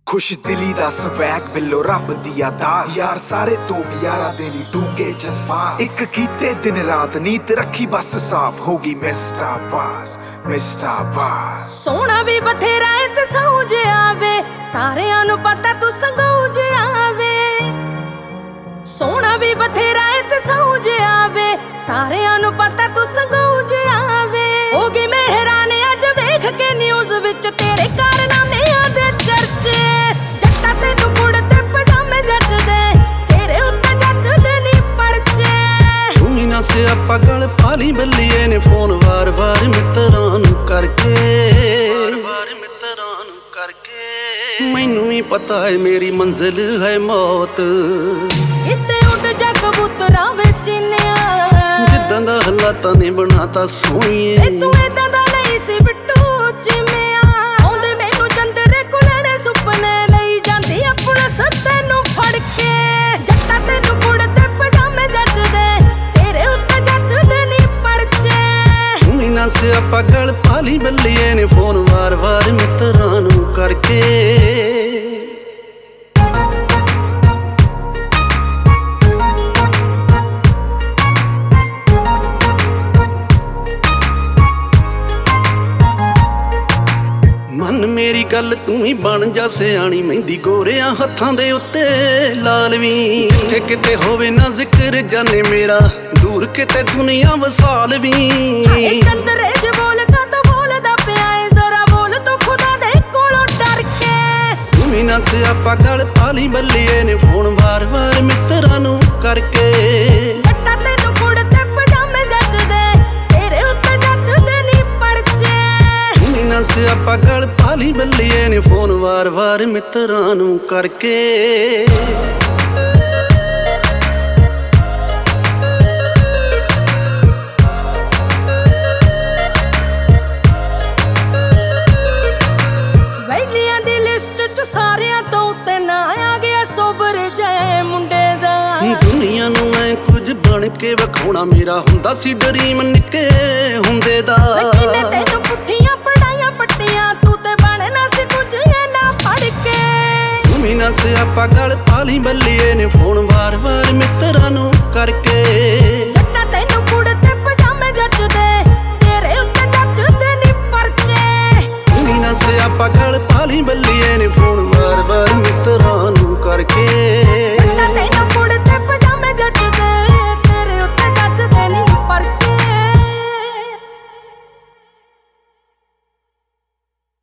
खुश दिली दा स्वैग बिलो रब दी अरदास यार सारे तो यारा दे ली डूंगे जज्बात एक कीते दिन रात नीत रखी बस साफ होगी मिस्टर बास सोना भी बथेरा है ते सऊज आवे सारियां नु पता तू संगूज आवे सोना भी बथेरा है ते सऊज आवे सारियां नु पता तू संगूज आवे होगी मेहरान अज वेख के न्यूज़ विच तेरे कारनामे आदे चर्चे जट्टा तेनू कुड़ते पजामे जचदे तेरे उत्ते जचदे नी परचे तू ही ना से आपा गल पाली बल्लीए ने फोन वार वार मित्रां नू करके मैनू भी पता है मेरी मंजिल है मौत इत्ते उड़ जा कबूतरा विच निया जिद्दां दा हालातां ने बनाता सोहणीए तू इदां दा नहीं सी बिट्टू जिमिया आउंदे मैनू चंदरे कुलड़े सुपने लई जांदी अपना सत्ते नू फड़ के जट्टा तेनू कुड़ते पजामे जचदे तेरे उत्ते जचदे नी परचे मीना से आपा गल पाली बल्लीए ने फोन वार वार मित्रां नू करके मन मेरी गल तू ही बन जा सियाणी मेहंदी गोरियां हत्थां दे उत्ते लालवी जिथे किते होवे ना जिक्र जाने मेरा दूर किते दुनिया वसाल वी चंदरे ज बोल का तो बोलदा पिया है जरा बोल तू खुदा दे कोलों डर के तू ही ना से आपा गल पाली बल्लीए ने फोन वार वार मित्रां नू करके जट्टा तेनू कुड़ते पजामे जचदे तेरे उत्ते जचदे नी परचे मीना से आपा गल पाली बल्लीए ने फोन वार वार मित्रां नू करके ਵੈਲੀਆਂ ਦੀ ਲਿਸਟ ਚ ਸਾਰਿਆਂ ਤੋਂ ਉੱਤੇ ਨਾ ਆ ਗਿਆ ਸੋਬਰ ਜੈ ਮੁੰਡੇ ਦਾ ਦੁਨੀਆ ਨੂੰ ਮੈਂ ਕੁਝ ਬਣ ਕੇ ਵਿਖਾਉਣਾ ਮੇਰਾ ਹੁੰਦਾ ਸੀ ਡਰੀਮ ਨਿੱਕੇ ਹੁੰਦੇ ਦਾ ਕਿਨੇ ਤੈਨੂੰ ਪੁੱਠੀਆਂ ਪੜਾਈਆਂ ਪੱਟੀਆਂ ਤੂੰ ਤੇ ਬਣਨਾ ਸੀ ਕੁਝ ਇਹ ਨਾ ਪੜ ਕੇ ਮੀਨਾ ਸੇ ਆਪਾ ਗਲ ਪਾਲੀ ਬੱਲੀਏ ਨੇ ਫੋਨ ਵਾਰ ਵਾਰ ਮਿੱਤਰਾਂ ਨੂੰ ਕਰਕੇ